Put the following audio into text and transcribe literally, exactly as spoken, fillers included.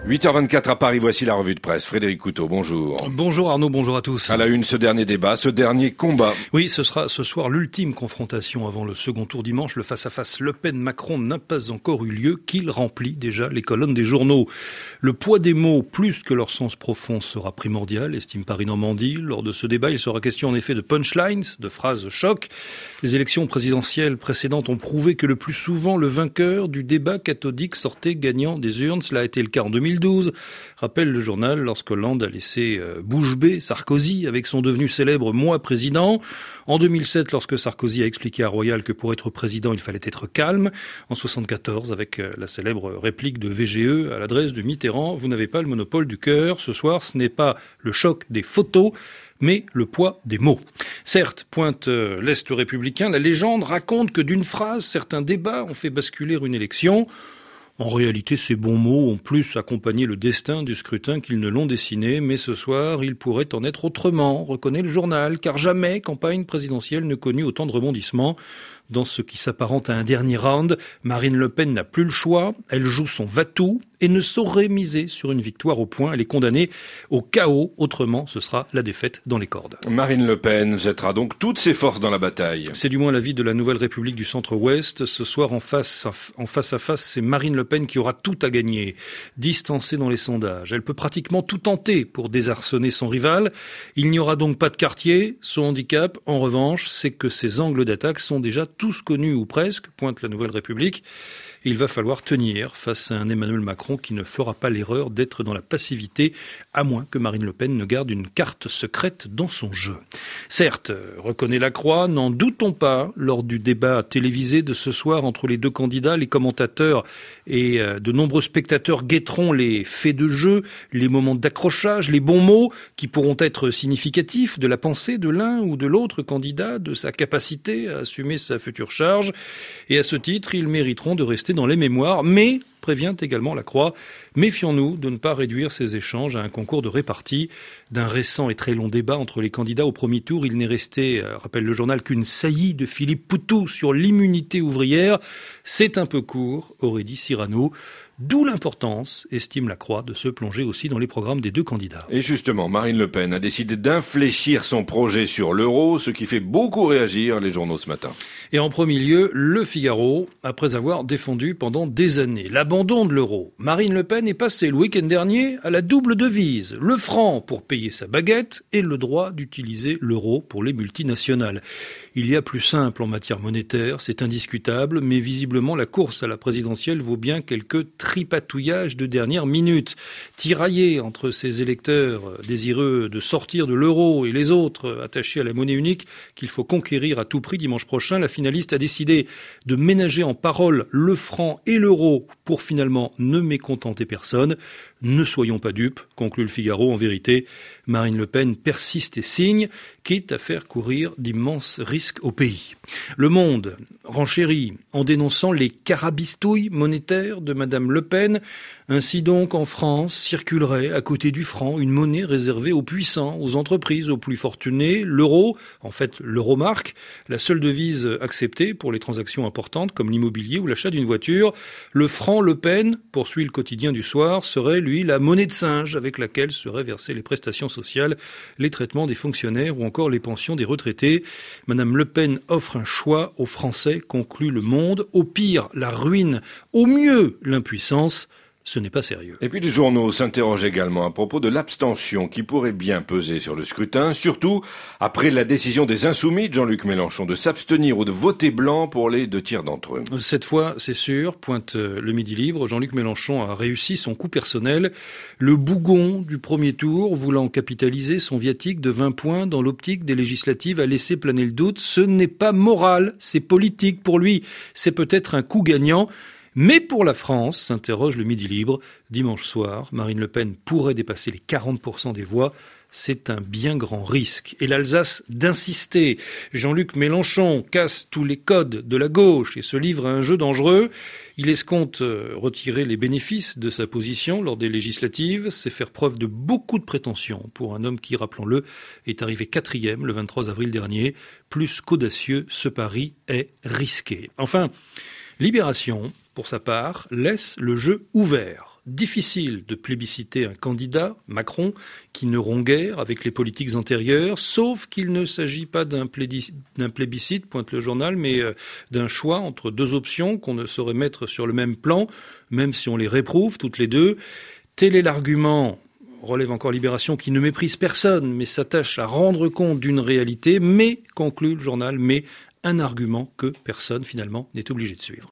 huit heures vingt-quatre à Paris, voici la revue de presse. Frédéric Couteau, bonjour. Bonjour Arnaud, bonjour à tous. À la une, ce dernier débat, ce dernier combat. Oui, ce sera ce soir l'ultime confrontation avant le second tour dimanche. Le face-à-face Le Pen-Macron n'a pas encore eu lieu, qu'il remplit déjà les colonnes des journaux. Le poids des mots, plus que leur sens profond, sera primordial, estime Paris-Normandie. Lors de ce débat, il sera question en effet de punchlines, de phrases choc. Les élections présidentielles précédentes ont prouvé que le plus souvent, le vainqueur du débat cathodique sortait gagnant des urnes. Cela a été le cas en deux mille douze. Rappelle le journal lorsque Hollande a laissé euh, bouche bée Sarkozy avec son devenu célèbre « moi président ». En deux mille sept, lorsque Sarkozy a expliqué à Royal que pour être président, il fallait être calme. En soixante-quatorze, avec euh, la célèbre réplique de V G E à l'adresse de Mitterrand, vous n'avez pas le monopole du cœur. Ce soir, ce n'est pas le choc des photos, mais le poids des mots. Certes, pointe euh, l'Est républicain, la légende raconte que d'une phrase, certains débats ont fait basculer une élection. En réalité, ces bons mots ont plus accompagné le destin du scrutin qu'ils ne l'ont dessiné, mais ce soir, il pourrait en être autrement, reconnaît le journal, car jamais campagne présidentielle ne connut autant de rebondissements. Dans ce qui s'apparente à un dernier round, Marine Le Pen n'a plus le choix, elle joue son va-tout et ne saurait miser sur une victoire au point. Elle est condamnée au chaos, autrement ce sera la défaite dans les cordes. Marine Le Pen jettera donc toutes ses forces dans la bataille. C'est du moins l'avis de la Nouvelle République du Centre-Ouest. Ce soir, en face, en face à face, c'est Marine Le Pen qui aura tout à gagner. Distancée dans les sondages, elle peut pratiquement tout tenter pour désarçonner son rival. Il n'y aura donc pas de quartier. Son handicap, en revanche, c'est que ses angles d'attaque sont déjà tous connus ou presque, pointe la Nouvelle République. Il va falloir tenir face à un Emmanuel Macron qui ne fera pas l'erreur d'être dans la passivité, à moins que Marine Le Pen ne garde une carte secrète dans son jeu. Certes, reconnaît Lacroix, n'en doutons pas, lors du débat télévisé de ce soir entre les deux candidats, les commentateurs et de nombreux spectateurs guetteront les faits de jeu, les moments d'accrochage, les bons mots qui pourront être significatifs de la pensée de l'un ou de l'autre candidat, de sa capacité à assumer sa future charge. Et à ce titre, ils mériteront de rester dans les mémoires, mais, prévient également Lacroix, méfions-nous de ne pas réduire ces échanges à un concours de répartie. D'un récent et très long débat entre les candidats au premier tour, il n'est resté, euh, rappelle le journal, qu'une saillie de Philippe Poutou sur l'immunité ouvrière. C'est un peu court, aurait dit Cyrano. D'où l'importance, estime Lacroix, de se plonger aussi dans les programmes des deux candidats. Et justement, Marine Le Pen a décidé d'infléchir son projet sur l'euro, ce qui fait beaucoup réagir les journaux ce matin. Et en premier lieu, Le Figaro, après avoir défendu pendant des années l'abandon de l'euro. Marine Le Pen est passée le week-end dernier à la double devise, le franc pour payer sa baguette et le droit d'utiliser l'euro pour les multinationales. Il y a plus simple en matière monétaire, c'est indiscutable, mais visiblement la course à la présidentielle vaut bien quelques tripatouillages de dernière minute. Tiraillée entre ses électeurs désireux de sortir de l'euro et les autres attachés à la monnaie unique qu'il faut conquérir à tout prix dimanche prochain, la finaliste a décidé de ménager en parole le franc et l'euro pour finalement ne mécontenter personne. Ne soyons pas dupes, conclut le Figaro. En vérité, Marine Le Pen persiste et signe, quitte à faire courir d'immenses risques au pays. Le Monde renchérit en dénonçant les carabistouilles monétaires de Madame Le Pen. Ainsi donc, en France, circulerait à côté du franc une monnaie réservée aux puissants, aux entreprises, aux plus fortunés, l'euro, en fait l'euromarque, la seule devise acceptée pour les transactions importantes comme l'immobilier ou l'achat d'une voiture. Le franc Le Pen, poursuit le quotidien du soir, serait lui la monnaie de singe avec laquelle seraient versées les prestations sociales, les traitements des fonctionnaires ou encore les pensions des retraités. Madame Le Pen offre un choix aux Français, conclut Le Monde. Au pire, la ruine, au mieux, l'impuissance. Ce n'est pas sérieux. Et puis les journaux s'interrogent également à propos de l'abstention qui pourrait bien peser sur le scrutin, surtout après la décision des Insoumis de Jean-Luc Mélenchon de s'abstenir ou de voter blanc pour les deux tiers d'entre eux. Cette fois, c'est sûr, pointe le Midi Libre, Jean-Luc Mélenchon a réussi son coup personnel. Le bougon du premier tour, voulant capitaliser son viatique de vingt points dans l'optique des législatives, a laissé planer le doute. Ce n'est pas moral, c'est politique pour lui. C'est peut-être un coup gagnant. Mais pour la France, s'interroge le Midi Libre, dimanche soir, Marine Le Pen pourrait dépasser les quarante pour cent des voix. C'est un bien grand risque. Et l'Alsace d'insister. Jean-Luc Mélenchon casse tous les codes de la gauche et se livre à un jeu dangereux. Il escompte retirer les bénéfices de sa position lors des législatives. C'est faire preuve de beaucoup de prétentions pour un homme qui, rappelons-le, est arrivé quatrième le vingt-trois avril dernier. Plus qu'audacieux, ce pari est risqué. Enfin, Libération pour sa part, laisse le jeu ouvert. Difficile de plébisciter un candidat, Macron, qui ne rompt guère avec les politiques antérieures, sauf qu'il ne s'agit pas d'un plébiscite, pointe le journal, mais d'un choix entre deux options qu'on ne saurait mettre sur le même plan, même si on les réprouve toutes les deux. Tel est l'argument, relève encore Libération, qui ne méprise personne, mais s'attache à rendre compte d'une réalité, mais, conclut le journal, mais un argument que personne, finalement, n'est obligé de suivre.